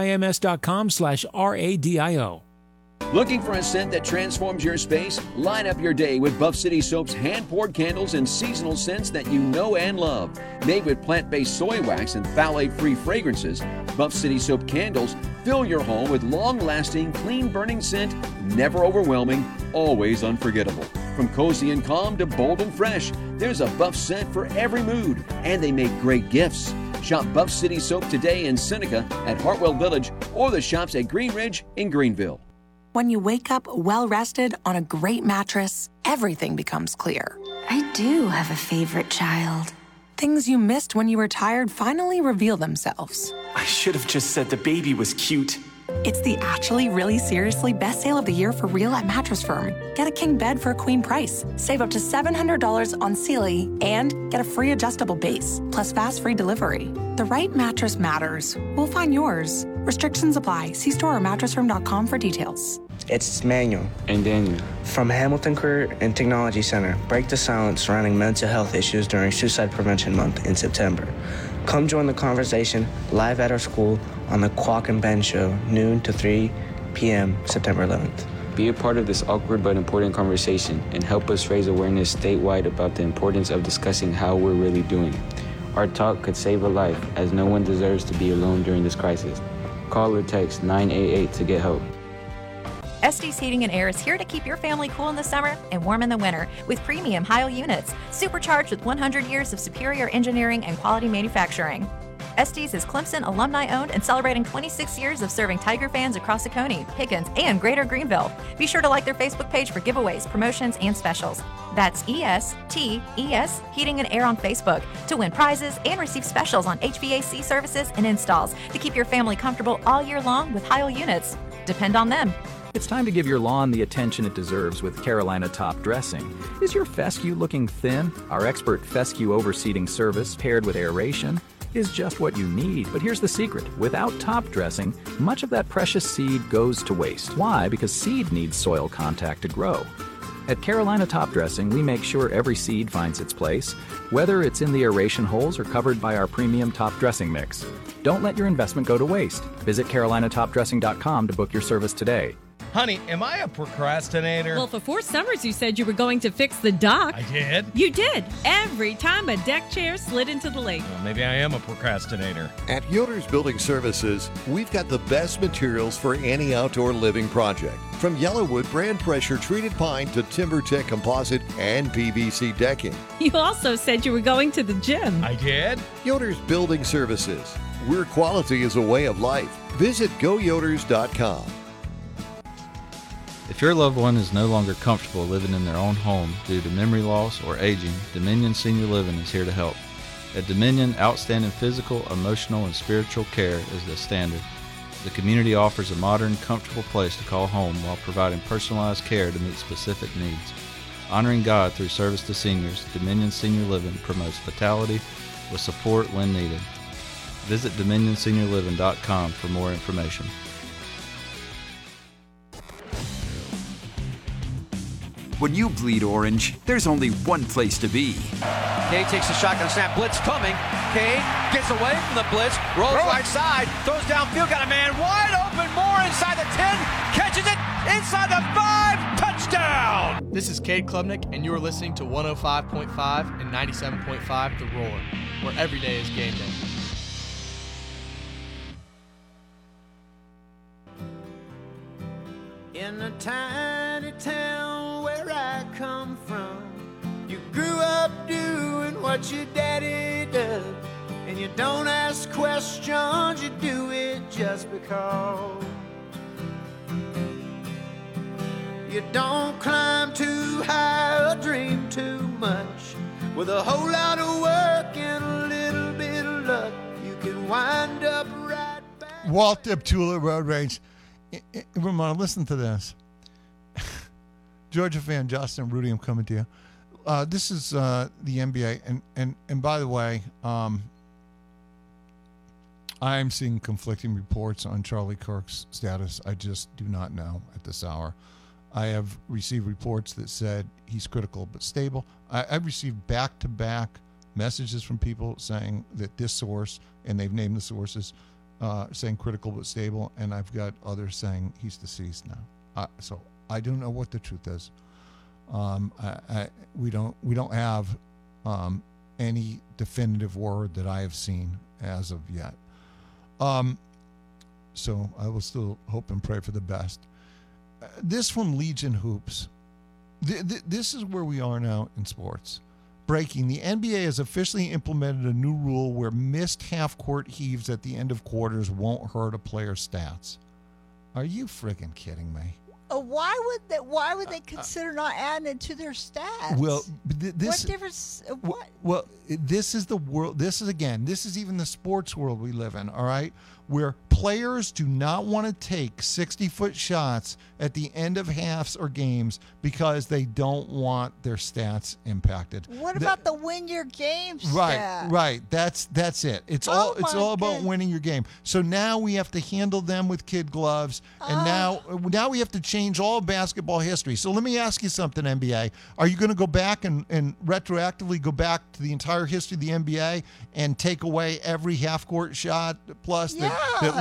HIMS.com/RADIO. Looking for a scent that transforms your space? Line up your day with Buff City Soap's hand-poured candles and seasonal scents that you know and love. Made with plant-based soy wax and phthalate-free fragrances, Buff City Soap candles fill your home with long-lasting, clean-burning scent, never overwhelming, always unforgettable. From cozy and calm to bold and fresh, there's a Buff scent for every mood, and they make great gifts. Shop Buff City Soap today in Seneca at Hartwell Village or the shops at Green Ridge in Greenville. When you wake up well-rested on a great mattress, everything becomes clear. I do have a favorite child. Things you missed when you were tired finally reveal themselves. I should have just said the baby was cute. It's the actually really seriously best sale of the year for Real at Mattress Firm. Get a king bed for a queen price. Save up to $700 on Sealy and get a free adjustable base, plus fast free delivery. The right mattress matters. We'll find yours. Restrictions apply. See store or mattressfirm.com for details. It's Manuel and Daniel from Hamilton Career and Technology Center. Break the silence surrounding mental health issues during Suicide Prevention Month in September. Come join the conversation live at our school on the Quack and Ben Show, noon to 3 p.m. September 11th. Be a part of this awkward but important conversation and help us raise awareness statewide about the importance of discussing how we're really doing. Our talk could save a life, as no one deserves to be alone during this crisis. Call or text 988 to get help. Estes Heating and Air is here to keep your family cool in the summer and warm in the winter with premium Heil units, supercharged with 100 years of superior engineering and quality manufacturing. Estes is Clemson alumni-owned and celebrating 26 years of serving Tiger fans across Oconee, Pickens, and Greater Greenville. Be sure to like their Facebook page for giveaways, promotions, and specials. That's ESTES Heating and Air on Facebook to win prizes and receive specials on HVAC services and installs to keep your family comfortable all year long with Heil units. Depend on them. It's time to give your lawn the attention it deserves with Carolina Top Dressing. Is your fescue looking thin? Our expert fescue overseeding service paired with aeration is just what you need. But here's the secret. Without top dressing, much of that precious seed goes to waste. Why? Because seed needs soil contact to grow. At Carolina Top Dressing, we make sure every seed finds its place, whether it's in the aeration holes or covered by our premium top dressing mix. Don't let your investment go to waste. Visit carolinatopdressing.com to book your service today. Honey, am I a procrastinator? Well, for 4 summers you said you were going to fix the dock. I did? You did. Every time a deck chair slid into the lake. Well, maybe I am a procrastinator. At Yoder's Building Services, we've got the best materials for any outdoor living project. From Yellowwood brand pressure treated pine to TimberTech composite and PVC decking. You also said you were going to the gym. I did? Yoder's Building Services, where quality is a way of life. Visit GoYoders.com. If your loved one is no longer comfortable living in their own home due to memory loss or aging, Dominion Senior Living is here to help. At Dominion, outstanding physical, emotional, and spiritual care is the standard. The community offers a modern, comfortable place to call home while providing personalized care to meet specific needs. Honoring God through service to seniors, Dominion Senior Living promotes vitality with support when needed. Visit DominionSeniorLiving.com for more information. When you bleed orange, there's only one place to be. Cade takes the shotgun snap, blitz coming. Cade gets away from the blitz, rolls right side, throws downfield, got a man wide open, Moore inside the 10, catches it, inside the 5, touchdown! This is Cade Klubnik, and you are listening to 105.5 and 97.5 The Roar, where every day is game day. In a tiny town where I come from, you grew up doing what your daddy does, and you don't ask questions, you do it just because. You don't climb too high or dream too much. With a whole lot of work and a little bit of luck, you can wind up right back. Walt Deptula Road Rage. Ramona, listen to this. Georgia fan Justin Rudy, I'm coming to you. This is the NBA, and by the way, I am seeing conflicting reports on Charlie Kirk's status. I just do not know at this hour. I have received reports that said he's critical but stable. I've received back-to-back messages from people saying that this source, and they've named the sources, saying critical but stable, and I've got others saying he's deceased now. So I don't know what the truth is. We don't have any definitive word that I have seen as of yet. So I will still hope and pray for the best. This from Legion Hoops. This is where we are now in sports. Breaking, the NBA has officially implemented a new rule where missed half-court heaves at the end of quarters won't hurt a player's stats. Are you friggin' kidding me? Why would they consider not adding it to their stats? Well, this what difference? What? Well, this is the world. This is even the sports world we live in. All right, where players do not want to take 60-foot shots at the end of halves or games because they don't want their stats impacted. What about the win your game stat? Right. That's it. It's all about winning your game. So now we have to handle them with kid gloves, and now we have to change all basketball history. So let me ask you something, NBA. Are you going to go back and retroactively go back to the entire history of the NBA and take away every half-court shot plus that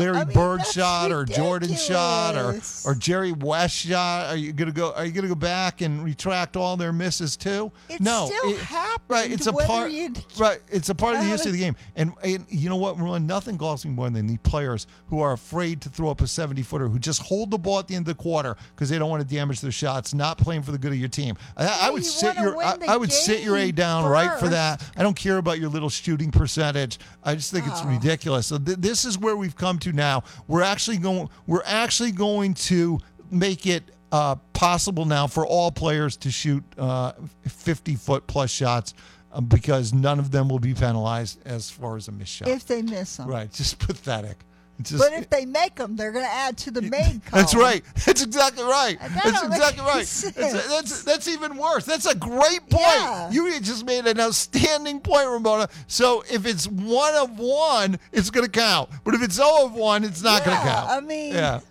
Larry Bird shot or Jordan shot or Jerry West shot? Are you gonna go back and retract all their misses too? It no, still happened. Right, it's a part. Right, it's a part of the history of the game. And you know what, Ron? Nothing galls me more than the players who are afraid to throw up a 70-footer, who just hold the ball at the end of the quarter because they don't want to damage their shots, not playing for the good of your team. I would sit your A down right for that. I don't care about your little shooting percentage. I just think it's ridiculous. So this is where we've come to now. We're actually going to make it possible now for all players to shoot 50-foot plus shots because none of them will be penalized as far as a missed shot. If they miss them. Right. Just pathetic. But if they make them, they're going to add to the made column. That's right. That's exactly right. That's exactly right. That's even worse. That's a great point. Yeah. You just made an outstanding point, Ramona. So if it's 1 of 1, it's going to count. But if it's 0 of 1, it's not going to count. I mean,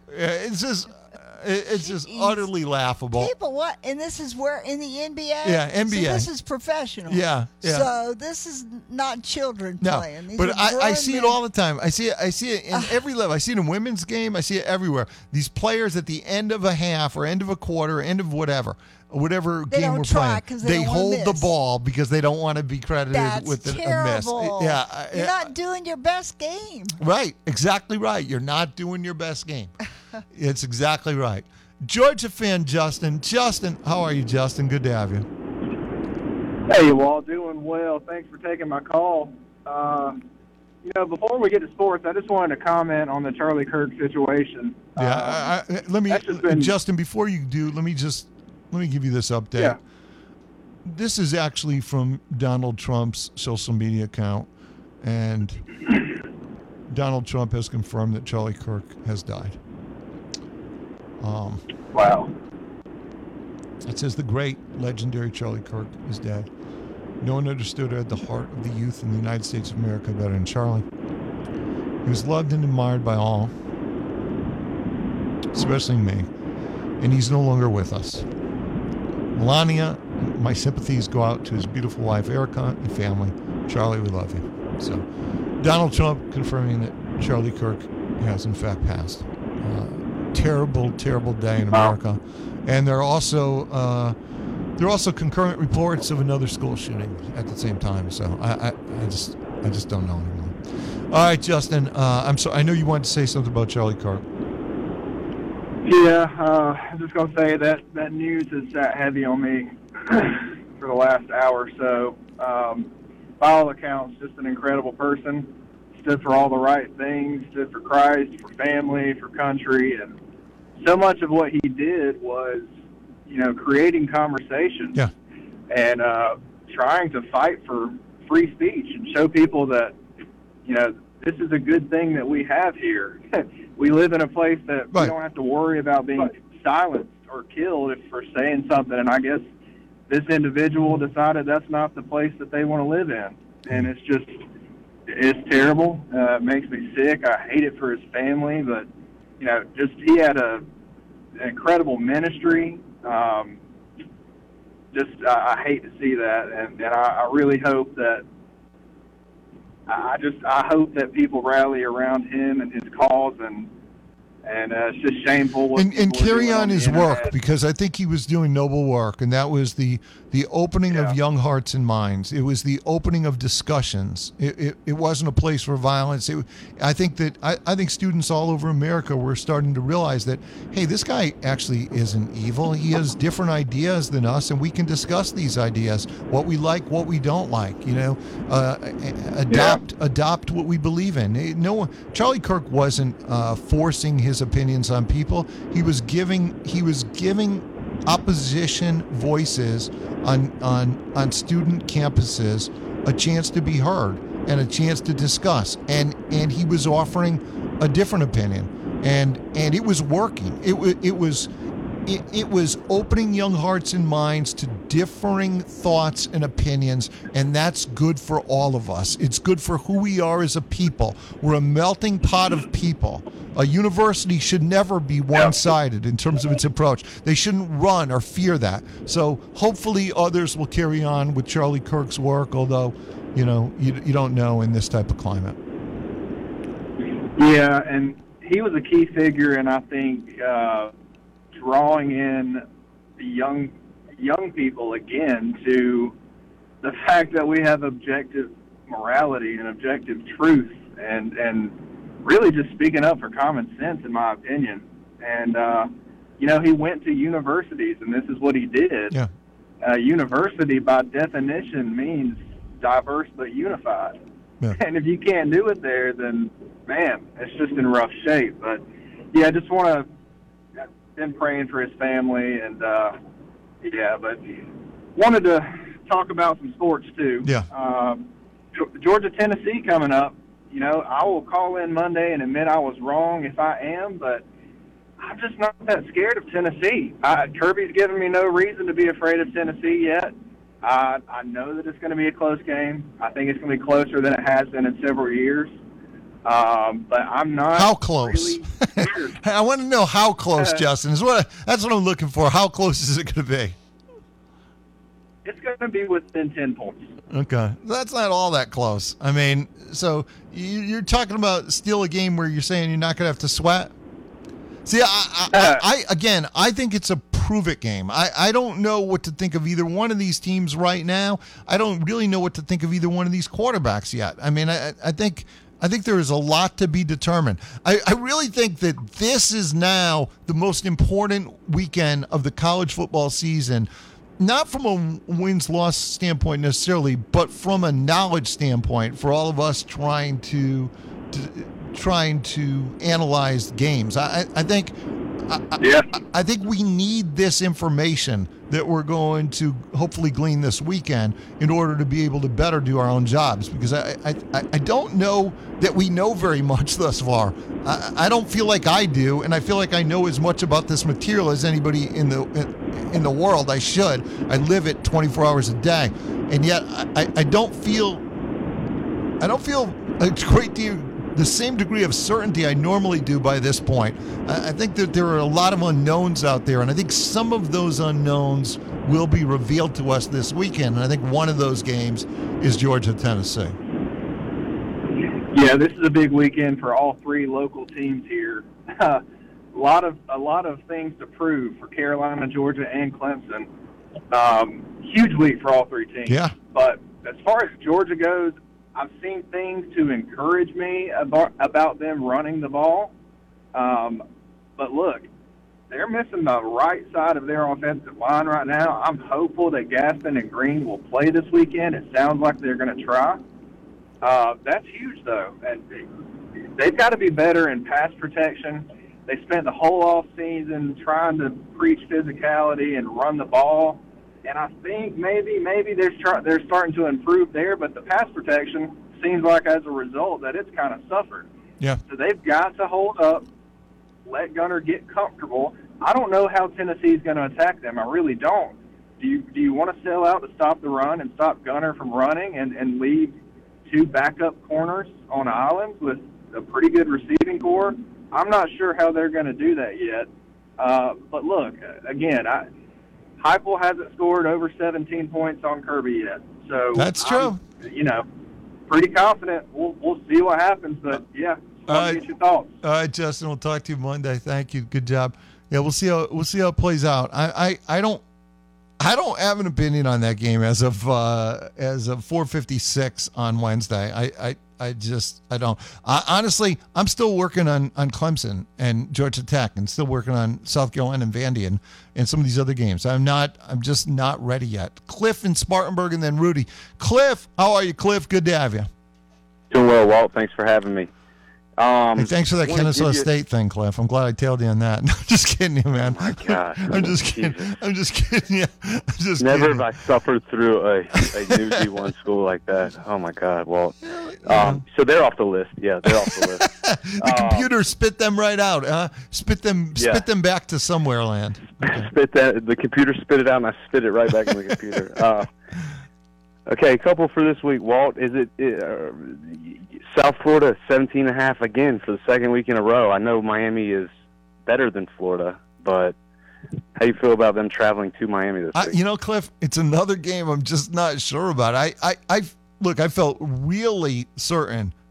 it's just utterly laughable. People, what? And this is where in the NBA. Yeah, NBA. So this is professional. Yeah. So this is not children playing. These but I see it all the time. I see it in every level. I see it in women's game. I see it everywhere. These players at the end of a half or end of a quarter, end of whatever game we're playing, they hold the ball because they don't want to be credited with a miss. Yeah, you're not doing your best game. Right, exactly right. You're not doing your best game. It's exactly right. Georgia fan Justin. Justin, how are you, Justin? Good to have you. Hey, Walt, doing well. Thanks for taking my call. Before we get to sports, I just wanted to comment on the Charlie Kirk situation. Justin, before you do, let me give you this update. Yeah. This is actually from Donald Trump's social media account, and Donald Trump has confirmed that Charlie Kirk has died. Wow. It says the great, legendary Charlie Kirk is dead. No one understood or had the heart of the youth in the United States of America better than Charlie. He was loved and admired by all, especially me, and he's no longer with us. Melania, my sympathies go out to his beautiful wife, Erica, and family. Charlie, we love you. So, Donald Trump confirming that Charlie Kirk has in fact passed. Terrible, terrible day in America. And there are also concurrent reports of another school shooting at the same time. So I just don't know anymore. All right, Justin. I'm sorry. I know you wanted to say something about Charlie Kirk. Yeah, I was just going to say that news has sat heavy on me for the last hour or so. By all accounts, just an incredible person. Stood for all the right things, stood for Christ, for family, for country, and so much of what he did was, creating conversation and trying to fight for free speech and show people that, this is a good thing that we have here. We live in a place that we don't have to worry about being silenced or killed for saying something, and I guess this individual decided that's not the place that they want to live in, and it's terrible. It makes me sick. I hate it for his family, but he had an incredible ministry. I hate to see that, and I really hope that I hope that people rally around him and his cause, and it's just shameful. And carry on his work, because I think he was doing noble work, and that was the opening of young hearts and minds. It was the opening of discussions. It wasn't a place for violence. I think students all over America were starting to realize that, hey, this guy actually isn't evil. He has different ideas than us, and we can discuss these ideas, what we like, what we don't like. Adopt what we believe in. Charlie Kirk wasn't forcing his opinions on people. He was giving opposition voices on student campuses a chance to be heard and a chance to discuss, and he was offering a different opinion, and it was working. It was opening young hearts and minds to differing thoughts and opinions, and that's good for all of us. It's good for who we are as a people. We're a melting pot of people. A university should never be one-sided in terms of its approach. They shouldn't run or fear that. So hopefully others will carry on with Charlie Kirk's work, although, you don't know in this type of climate. Yeah, and he was a key figure, and I think drawing in the young people again to the fact that we have objective morality and objective truth, and really just speaking up for common sense, in my opinion. And he went to universities, and this is what he did. Yeah. University, by definition, means diverse but unified. Yeah. And if you can't do it there, then, man, it's just in rough shape. But, yeah, I just want to been praying for his family, and, but wanted to talk about some sports, too. Yeah. Georgia-Tennessee coming up. I will call in Monday and admit I was wrong if I am, but I'm just not that scared of Tennessee. Kirby's given me no reason to be afraid of Tennessee yet. I know that it's going to be a close game. I think it's going to be closer than it has been in several years. But I'm not. How close? Really I want to know how close, Justin. That's what I'm looking for. How close is it going to be? It's going to be within 10 points. Okay. That's not all that close. I mean, so you're talking about still a game where you're saying you're not going to have to sweat? See, I think it's a prove-it game. I don't know what to think of either one of these teams right now. I don't really know what to think of either one of these quarterbacks yet. I mean, I think there is a lot to be determined. I really think that this is now the most important weekend of the college football season, not from a wins-loss standpoint necessarily, but from a knowledge standpoint for all of us trying to analyze games. I think we need this information that we're going to hopefully glean this weekend in order to be able to better do our own jobs, because I don't know that we know very much thus far. I don't feel like I do, and I feel like I know as much about this material as anybody in the world. I should. I live it 24 hours a day, and yet I don't feel a great deal the same degree of certainty I normally do by this point. I think that there are a lot of unknowns out there, and I think some of those unknowns will be revealed to us this weekend. And I think one of those games is Georgia-Tennessee. Yeah, this is a big weekend for all three local teams here. A lot of things to prove for Carolina, Georgia, and Clemson. Huge week for all three teams. Yeah. But as far as Georgia goes, I've seen things to encourage me about them running the ball. But look, they're missing the right side of their offensive line right now. I'm hopeful that Gaston and Green will play this weekend. It sounds like they're going to try. That's huge, though. And they've got to be better in pass protection. They spent the whole off season trying to preach physicality and run the ball. And I think maybe they're starting to improve there, but the pass protection seems like as a result that it's kind of suffered. Yeah. So they've got to hold up, let Gunner get comfortable. I don't know how Tennessee's going to attack them. I really don't. Do you want to sell out to stop the run and stop Gunner from running and leave two backup corners on islands with a pretty good receiving core? I'm not sure how they're going to do that yet. But look, again, Heupel hasn't scored over 17 points on Kirby yet. So that's true. Pretty confident. We'll see what happens. But yeah, get your thoughts. All right, Justin. We'll talk to you Monday. Thank you. Good job. Yeah, we'll see how it plays out. I don't have an opinion on that game as of 4:56 on Wednesday. I don't. Honestly, I'm still working on Clemson and Georgia Tech, and still working on South Carolina and Vandy and some of these other games. I'm just not ready yet. Cliff in Spartanburg, and then Rudy. Cliff, how are you, Cliff? Good to have you. Doing well, Walt. Thanks for having me. Hey, thanks for that Kennesaw State thing, Cliff. I'm glad I tailed you on that. No, I'm just kidding you, man. Oh my God. I'm just kidding. I'm just kidding you. Never have I suffered through a new D1 school like that. Oh my God, Walt. So they're off the list. Yeah, they're off the list. The computer spit them right out. Spit them back to somewhere land. Okay. The computer spit it out, and I spit it right back in the computer. Okay, a couple for this week, Walt. Is it South Florida 17.5 again for the second week in a row? I know Miami is better than Florida, but how do you feel about them traveling to Miami this week? Cliff, it's another game I'm just not sure about. I felt really certain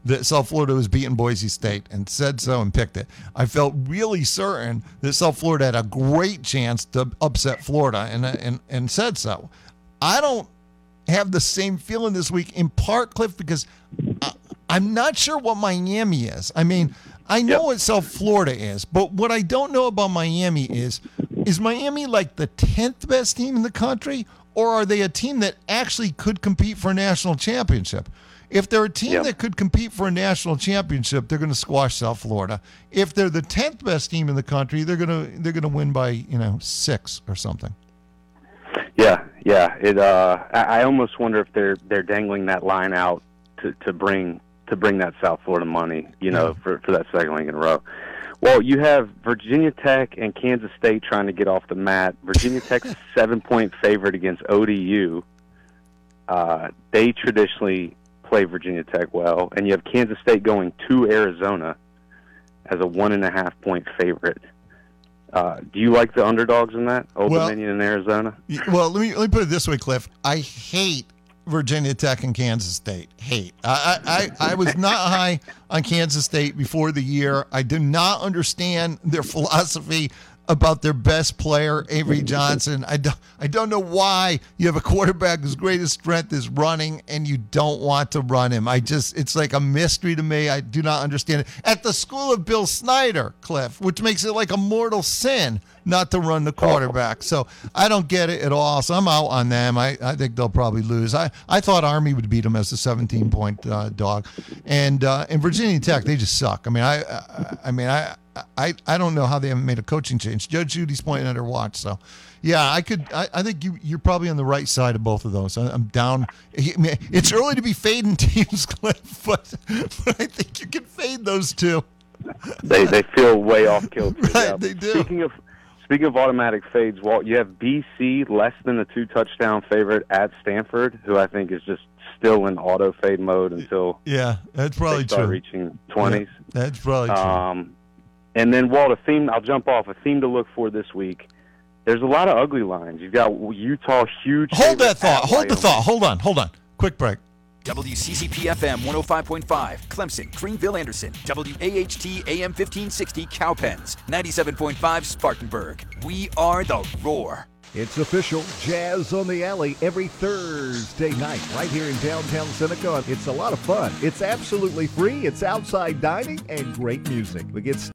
that South Florida was beating Boise State and said so and picked it. I felt really certain that South Florida had a great chance to upset Florida and said so. I don't have the same feeling this week, in part, Cliff, because I'm not sure what Miami is. I mean, I know what South Florida is, but what I don't know about Miami is Miami like the 10th best team in the country, or are they a team that actually could compete for a national championship? If they're a team that could compete for a national championship, they're going to squash South Florida. If they're the 10th best team in the country, they're going to win by 6 or something. Yeah. I almost wonder if they're dangling that line out to bring that South Florida money, for that second week in a row. Well, you have Virginia Tech and Kansas State trying to get off the mat. Virginia Tech's a 7-point favorite against ODU. They traditionally play Virginia Tech well, and you have Kansas State going to Arizona as a 1.5-point favorite. Do you like the underdogs in that? Old Dominion in Arizona? Well, let me put it this way, Cliff. I hate Virginia Tech and Kansas State. I was not high on Kansas State before the year. I do not understand their philosophy about their best player, Avery Johnson. I don't know why you have a quarterback whose greatest strength is running and you don't want to run him. It's like a mystery to me. I do not understand it. At the school of Bill Snyder, Cliff, which makes it like a mortal sin not to run the quarterback. So I don't get it at all. So I'm out on them. I think they'll probably lose. I thought Army would beat them as a 17-point dog. And Virginia Tech, they just suck. I don't know how they haven't made a coaching change. Judge Judy's playing under watch. So, yeah, I think you're probably on the right side of both of those. I'm down. It's early to be fading teams, Cliff, but I think you can fade those two. They feel way off kilter. Right, they do. Speaking of automatic fades, Walt, you have BC less than a 2-touchdown favorite at Stanford, who I think is just still in auto fade mode until that's probably they start true. reaching 20s. Yeah, that's probably true. And then, Walt, I'll jump off. A theme to look for this week. There's a lot of ugly lines. You've got Utah huge. Hold that thought. Hold the thought. Hold on. Quick break. WCCP-FM 105.5, Clemson, Greenville, Anderson. WAHT AM 1560, Cowpens. 97.5, Spartanburg. We are the Roar. It's official, Jazz on the Alley every Thursday night right here in downtown Seneca. It's a lot of fun. It's absolutely free. It's outside dining and great music. We get